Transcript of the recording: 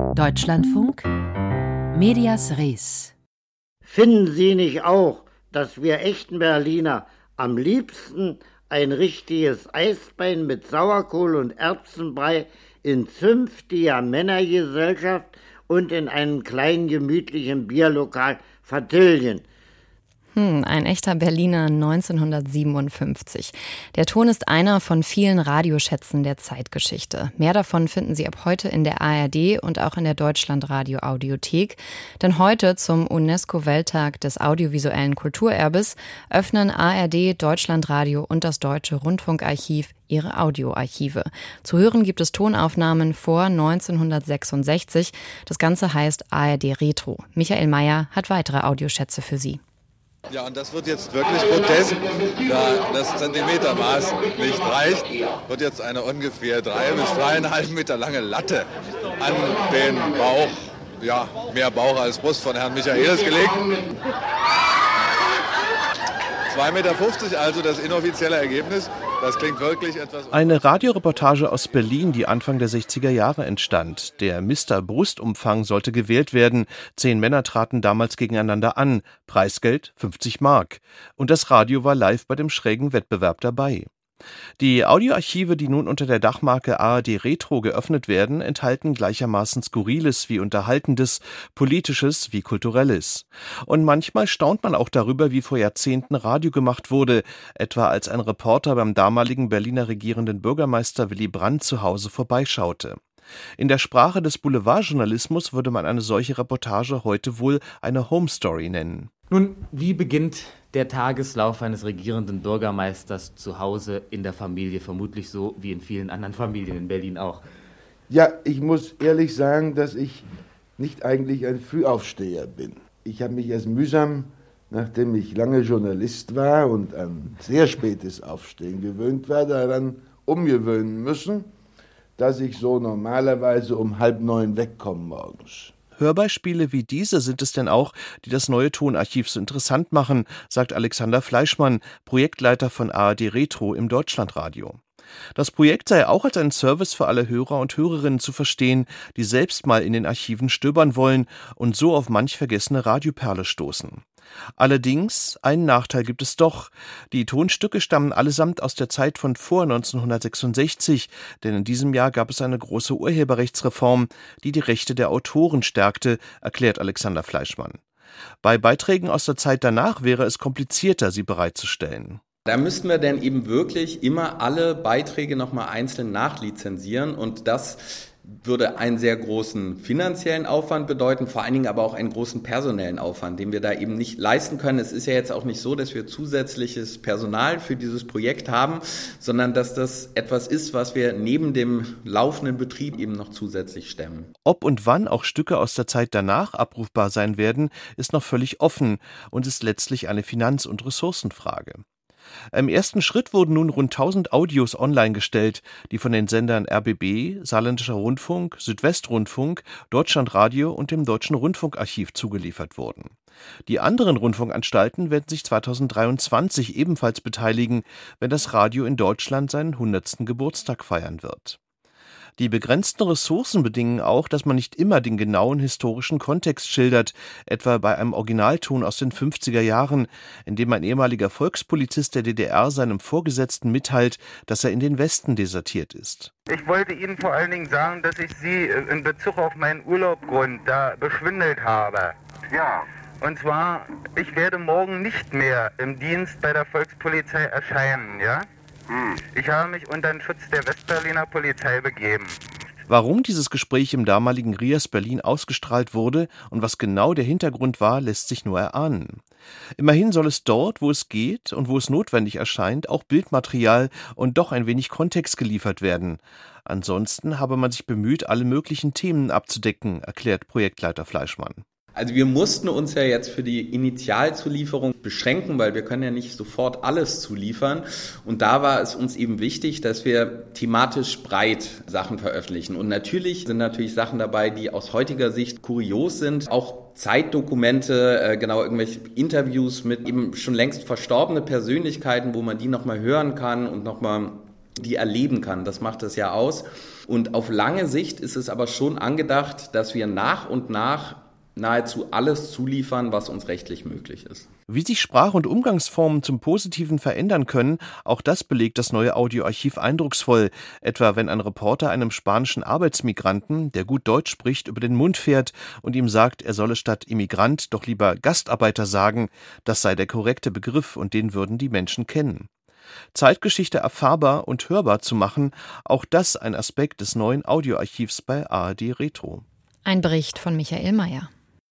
Deutschlandfunk Medias Res. Finden Sie nicht auch, dass wir echten Berliner am liebsten ein richtiges Eisbein mit Sauerkohl und Erbsenbrei in zünftiger Männergesellschaft und in einem kleinen gemütlichen Bierlokal vertilgen? Ein echter Berliner 1957. Der Ton ist einer von vielen Radioschätzen der Zeitgeschichte. Mehr davon finden Sie ab heute in der ARD und auch in der Deutschlandradio Audiothek. Denn heute zum UNESCO-Welttag des audiovisuellen Kulturerbes öffnen ARD, Deutschlandradio und das Deutsche Rundfunkarchiv ihre Audioarchive. Zu hören gibt es Tonaufnahmen vor 1966. Das Ganze heißt ARD Retro. Michael Mayer hat weitere Audioschätze für Sie. Ja, und das wird jetzt wirklich grotesk, da das Zentimetermaß nicht reicht, wird jetzt eine ungefähr 3 bis 3,5 Meter lange Latte an den Bauch, ja, mehr Bauch als Brust von Herrn Michaelis gelegt. 2,50 Meter, also das inoffizielle Ergebnis. Das klingt wirklich etwas... Eine Radioreportage aus Berlin, die Anfang der 60er Jahre entstand. Der Mr. Brustumfang sollte gewählt werden. 10 Männer traten damals gegeneinander an. Preisgeld 50 Mark. Und das Radio war live bei dem schrägen Wettbewerb dabei. Die Audioarchive, die nun unter der Dachmarke ARD Retro geöffnet werden, enthalten gleichermaßen Skurriles wie Unterhaltendes, Politisches wie Kulturelles. Und manchmal staunt man auch darüber, wie vor Jahrzehnten Radio gemacht wurde, etwa als ein Reporter beim damaligen Berliner regierenden Bürgermeister Willy Brandt zu Hause vorbeischaute. In der Sprache des Boulevardjournalismus würde man eine solche Reportage heute wohl eine Home Story nennen. Nun, wie beginnt der Tageslauf eines regierenden Bürgermeisters zu Hause in der Familie? Vermutlich so wie in vielen anderen Familien in Berlin auch. Ja, ich muss ehrlich sagen, dass ich nicht eigentlich ein Frühaufsteher bin. Ich habe mich erst mühsam, nachdem ich lange Journalist war und an sehr spätes Aufstehen gewöhnt war, daran umgewöhnen müssen, dass ich so normalerweise um 8:30 wegkomme morgens. Hörbeispiele wie diese sind es denn auch, die das neue Tonarchiv so interessant machen, sagt Alexander Fleischmann, Projektleiter von ARD Retro im Deutschlandradio. Das Projekt sei auch als ein Service für alle Hörer und Hörerinnen zu verstehen, die selbst mal in den Archiven stöbern wollen und so auf manch vergessene Radioperle stoßen. Allerdings, einen Nachteil gibt es doch. Die Tonstücke stammen allesamt aus der Zeit von vor 1966, denn in diesem Jahr gab es eine große Urheberrechtsreform, die die Rechte der Autoren stärkte, erklärt Alexander Fleischmann. Bei Beiträgen aus der Zeit danach wäre es komplizierter, sie bereitzustellen. Da müssten wir dann eben wirklich immer alle Beiträge nochmal einzeln nachlizenzieren und das würde einen sehr großen finanziellen Aufwand bedeuten, vor allen Dingen aber auch einen großen personellen Aufwand, den wir da eben nicht leisten können. Es ist ja jetzt auch nicht so, dass wir zusätzliches Personal für dieses Projekt haben, sondern dass das etwas ist, was wir neben dem laufenden Betrieb eben noch zusätzlich stemmen. Ob und wann auch Stücke aus der Zeit danach abrufbar sein werden, ist noch völlig offen und ist letztlich eine Finanz- und Ressourcenfrage. Im ersten Schritt wurden nun rund 1000 Audios online gestellt, die von den Sendern RBB, Saarländischer Rundfunk, Südwestrundfunk, Deutschlandradio und dem Deutschen Rundfunkarchiv zugeliefert wurden. Die anderen Rundfunkanstalten werden sich 2023 ebenfalls beteiligen, wenn das Radio in Deutschland seinen 100. Geburtstag feiern wird. Die begrenzten Ressourcen bedingen auch, dass man nicht immer den genauen historischen Kontext schildert, etwa bei einem Originalton aus den 50er Jahren, in dem ein ehemaliger Volkspolizist der DDR seinem Vorgesetzten mitteilt, dass er in den Westen desertiert ist. Ich wollte Ihnen vor allen Dingen sagen, dass ich Sie in Bezug auf meinen Urlaubgrund da beschwindelt habe. Ja. Und zwar, ich werde morgen nicht mehr im Dienst bei der Volkspolizei erscheinen, ja? Ich habe mich unter den Schutz der Westberliner Polizei begeben. Warum dieses Gespräch im damaligen RIAS Berlin ausgestrahlt wurde und was genau der Hintergrund war, lässt sich nur erahnen. Immerhin soll es dort, wo es geht und wo es notwendig erscheint, auch Bildmaterial und doch ein wenig Kontext geliefert werden. Ansonsten habe man sich bemüht, alle möglichen Themen abzudecken, erklärt Projektleiter Fleischmann. Also wir mussten uns ja jetzt für die Initialzulieferung beschränken, weil wir können ja nicht sofort alles zuliefern. Und da war es uns eben wichtig, dass wir thematisch breit Sachen veröffentlichen. Und natürlich sind Sachen dabei, die aus heutiger Sicht kurios sind. Auch Zeitdokumente, genau irgendwelche Interviews mit eben schon längst verstorbene Persönlichkeiten, wo man die nochmal hören kann und nochmal die erleben kann. Das macht es ja aus. Und auf lange Sicht ist es aber schon angedacht, dass wir nach und nach nahezu alles zuliefern, was uns rechtlich möglich ist. Wie sich Sprach- und Umgangsformen zum Positiven verändern können, auch das belegt das neue Audioarchiv eindrucksvoll. Etwa wenn ein Reporter einem spanischen Arbeitsmigranten, der gut Deutsch spricht, über den Mund fährt und ihm sagt, er solle statt Immigrant doch lieber Gastarbeiter sagen. Das sei der korrekte Begriff und den würden die Menschen kennen. Zeitgeschichte erfahrbar und hörbar zu machen, auch das ein Aspekt des neuen Audioarchivs bei ARD Retro. Ein Bericht von Michael Mayer.